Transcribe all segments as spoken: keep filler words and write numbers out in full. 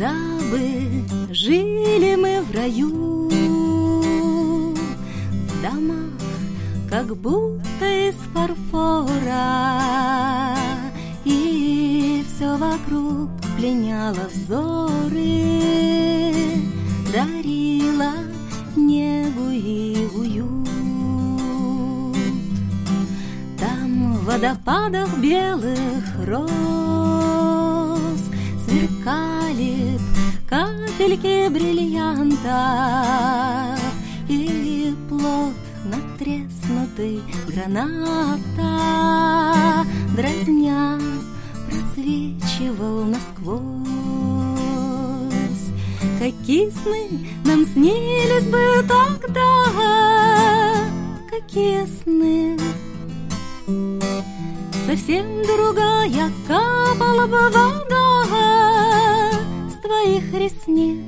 Когда бы жили мы в раю, в домах, как будто из фарфора, и все вокруг пленяло взоры, дарило негу и уют. Там в водопадах белых роз сверкали капельки бриллиантов, и плод надтреснутый граната, дразня, просвечивал насквозь. Какие сны нам снились бы тогда, какие сны. Совсем другая капала бы вода с твоих ресниц.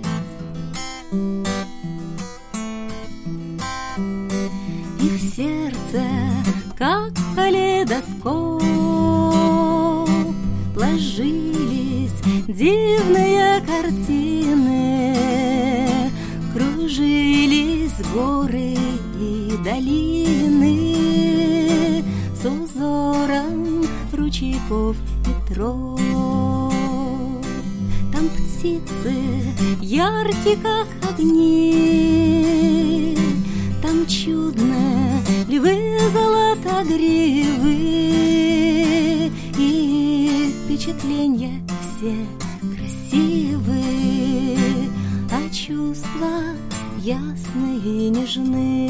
И в сердце, как калейдоскоп, ложились дивные картины, кружились горы и долины с узором ручейков и троп. Там птицы яркие, как огни, там чудные львы золотогривы, и впечатления все красивы, а чувства ясны и нежны.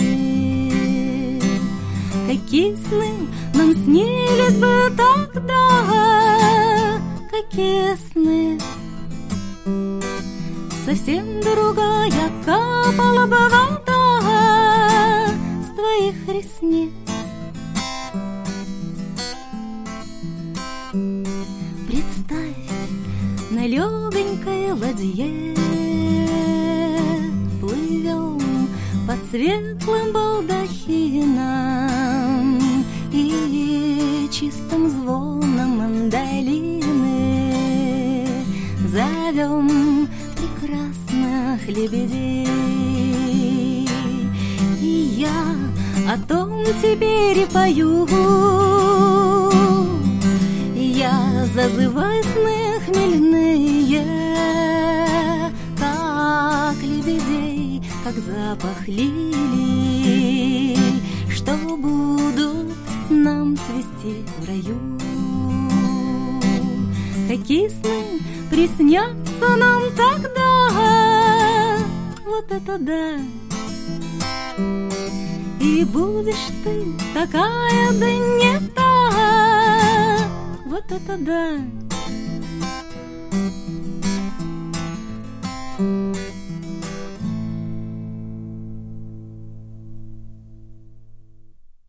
Какие сны нам снились бы тогда, какие сны. Совсем другая капала бы вода с твоих ресниц. Представь, на легонькой ладье плывем под светлым балдахином и чистым звоном мандолины зовем прекрасных лебедей. И я о том теперь и пою, я зазываю сны хмельные, как лебедей, как запах лилий, что будут нам цвести в раю. Какие сны приснятся нам тогда, вот это да. И будешь ты такая, да не та, вот это да.